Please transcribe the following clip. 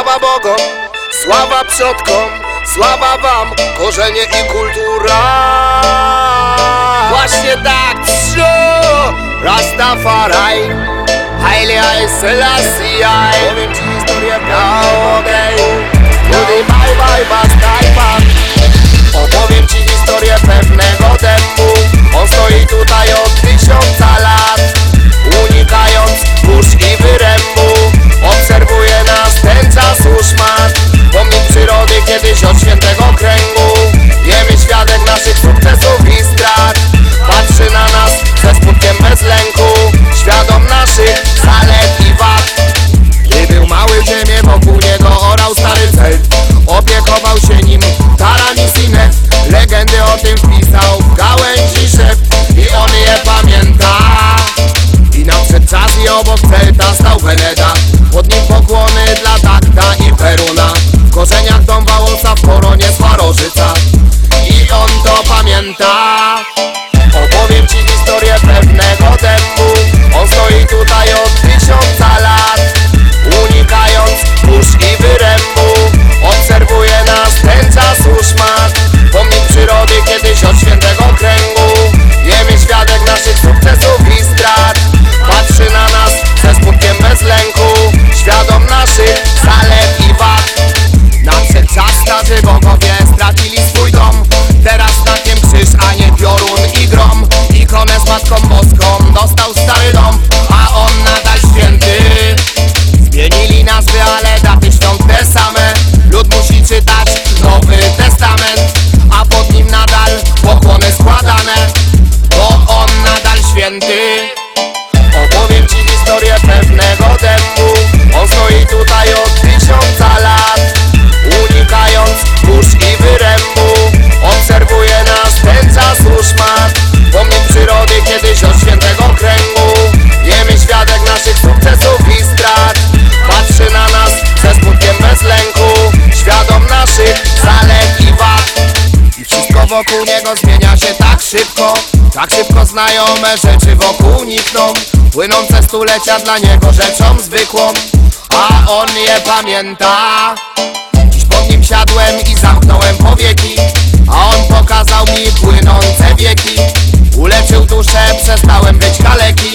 Sława Bogom, sława przodkom, sława wam, korzenie i kultura. Właśnie tak, Rastafari, Haile Selassie. Powiem ci historię, bye bye, bye. Opowiem ci historię pewnego dębu. On stoi tutaj od 1000 lat, unikając burz i wyrębu. Obserwuje nas ten czas uszmat, pomnik przyrody kiedyś od świętego kręgu. Wiemy świadek naszych sukcesów i strat, patrzy na nas ze smutkiem bez lęku, świadom naszych zalet i wad. Gdy był mały, ziemię wokół niego orał stary cel, opiekował się nim Taran i Sinet. Legendy o tym wpisał w gałęzi szept i on je pamięta. I nadszedł czas i obok celta stał Veneda, pod nim pokłony dla takta i Peruna. W korzeniach dom Wałęsa, w koronie Swarożyca i on to pamięta. Opowiem ci historię pewnego dębu. On stoi tutaj od 1000 lat, unikając burz i wyrębu. Obserwuje nas ten czas uszmat, pomnik przyrody kiedyś od świętego kręgu. Wiemy świadek naszych sukcesów i strat, patrzy na nas ze smutkiem bez lęku, świadom naszych zalet i wad. Nadszedł czas, starzy bogowie stracili swój dom, teraz znakiem krzyż, a nie piorun i grom. Ikonę z Matką Boską dostał stary dom, a on nadal święty. Zmienili nazwy, ale daty świąt te same. Lud musi czytać Nowy Testament, a pod nim nadal pokłony składane, bo on nadal święty. Opowiem ci historię pewnego dębu. On stoi tutaj od 1000 lat, unikając burz i wyrębu. Obserwuje nas ten czas uszmat, pomnik przyrody kiedyś od świętego kręgu. Wiemy świadek naszych sukcesów i strat, patrzy na nas ze smutkiem bez lęku, świadom naszych zalet i wad. I wszystko wokół niego zmienia się tak szybko znajome rzeczy wokół nikną, płynące stulecia dla niego rzeczą zwykłą, a on je pamięta. Dziś pod nim siadłem i zamknąłem powieki, a on pokazał mi płynące wieki. Uleczył duszę, przestałem być kaleki.